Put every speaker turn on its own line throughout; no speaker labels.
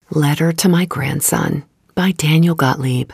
Letter to My Grandson by Daniel Gottlieb.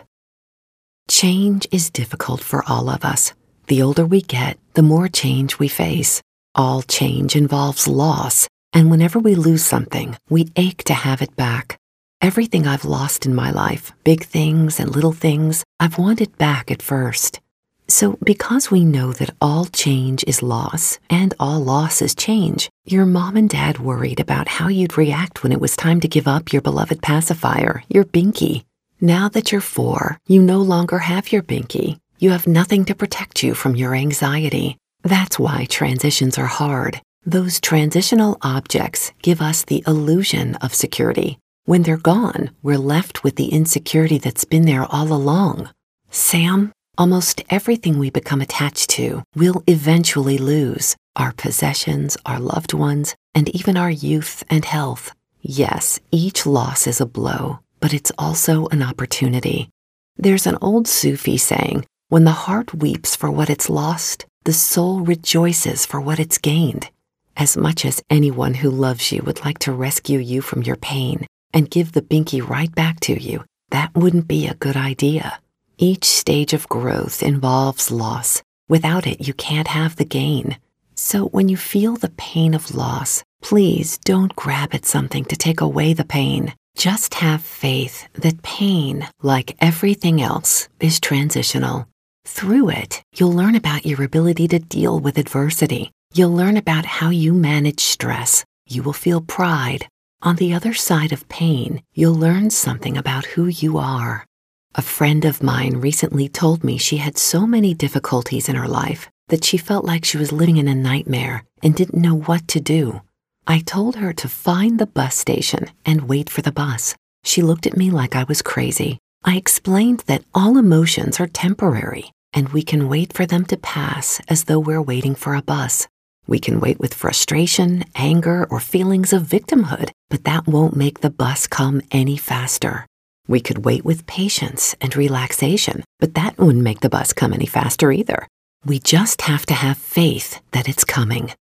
Change is difficult for all of us. The older we get, the more change we face. All change involves loss, and whenever we lose something, we ache to have it back. Everything I've lost in my life, big things and little things, I've wanted back at first. So because we know that all change is loss and all loss is change, your mom and dad worried about how you'd react when it was time to give up your beloved pacifier, your Binky. Now that you're 4, you no longer have your Binky. You have nothing to protect you from your anxiety. That's why transitions are hard. Those transitional objects give us the illusion of security. When they're gone, we're left with the insecurity that's been there all along. Sam, almost everything we become attached to, we'll eventually lose. Our possessions, our loved ones, and even our youth and health. Yes, each loss is a blow, but it's also an opportunity. There's an old Sufi saying, when the heart weeps for what it's lost, the soul rejoices for what it's gained. As much as anyone who loves you would like to rescue you from your pain and give the Binky right back to you, that wouldn't be a good idea. Each stage of growth involves loss. Without it, you can't have the gain. So when you feel the pain of loss, please don't grab at something to take away the pain. Just have faith that pain, like everything else, is transitional. Through it, you'll learn about your ability to deal with adversity. You'll learn about how you manage stress. You will feel pride. On the other side of pain, you'll learn something about who you are. A friend of mine recently told me she had so many difficulties in her life that she felt like she was living in a nightmare and didn't know what to do. I told her to find the bus station and wait for the bus. She looked at me like I was crazy. I explained that all emotions are temporary and we can wait for them to pass as though we're waiting for a bus. We can wait with frustration, anger, or feelings of victimhood, but that won't make the bus come any faster. We could wait with patience and relaxation, but that wouldn't make the bus come any faster either. We just have to have faith that it's coming.